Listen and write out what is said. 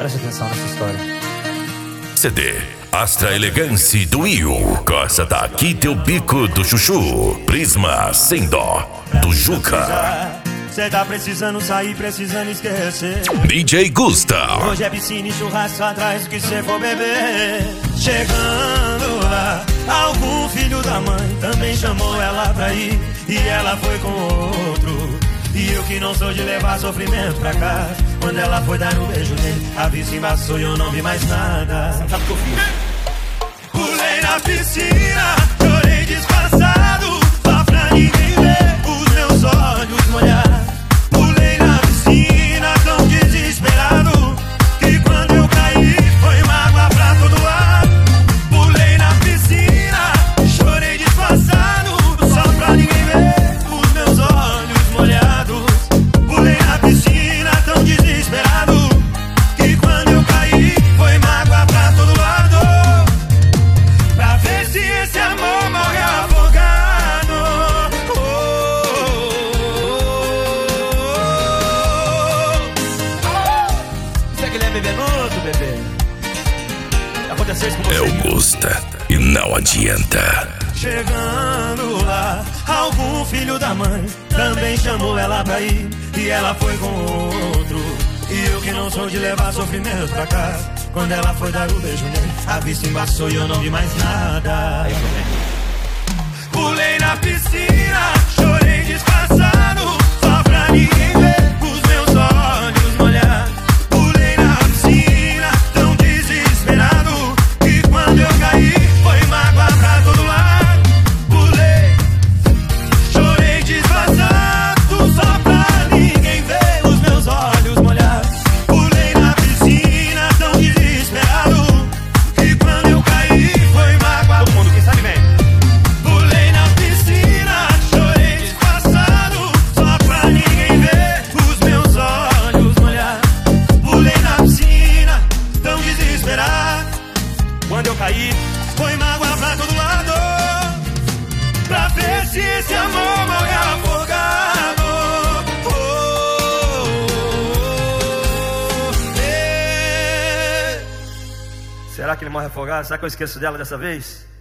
Preste atenção nessa história. CD Astra Elegance do Will. Coça daqui teu bico do Chuchu. Prisma Sem Dó do Juca. Cê tá precisando sair, precisando esquecer. DJ Gusta. Hoje é piscina e churrasco atrás do que cê for beber. Chegando lá, algum filho da mãe também chamou ela pra ir, e ela foi com outro. E eu que não sou de levar sofrimento pra casa, quando ela foi dar um beijo nele, a vista embaçou e eu não vi mais nada. Sabe o que eu fiz? Pulei na piscina, chorei disfarçado, só pra ninguém ver os meus olhos molhados. Pulei na piscina tão desesperado, que quando eu caí foi mágoa pra todo lado. Pulei na piscina, chorei disfarçado, só pra ninguém ver os meus olhos molhados. Pulei na piscina tão desesperado, que quando eu caí foi mágoa pra todo lado. Pra ver se esse amor morre afogado. Você que ele é bebenudo, bebê? Aconteceu isso com você? É o Gusta e não adianta. Chegando lá, algum filho da mãe também chamou ela pra ir, e ela foi com outro. E eu que não sou de levar sofrimento pra casa, quando ela foi dar o beijo nele, a vista embaçou e eu não vi mais nada. Pulei na piscina, chorei disfarçado, só pra ninguém ver os meus olhos molhados. Pulei na piscina tão desesperado, que quando eu caí foi mágoa pra todo lado. Pulei, chorei disfarçado, só pra ninguém ver os meus olhos molhados. Pulei na piscina tão desesperado, que quando eu caí foi mágoa. Todo mundo que sabe bem. Pulei na piscina, chorei disfarçado, só pra ninguém ver os meus olhos molhados. Pulei na piscina tão desesperado, quando eu caí foi mágoa pra todo lado. Pra ver se esse amor morre afogado. Será que ele morre afogado? Será que eu esqueço dela dessa vez?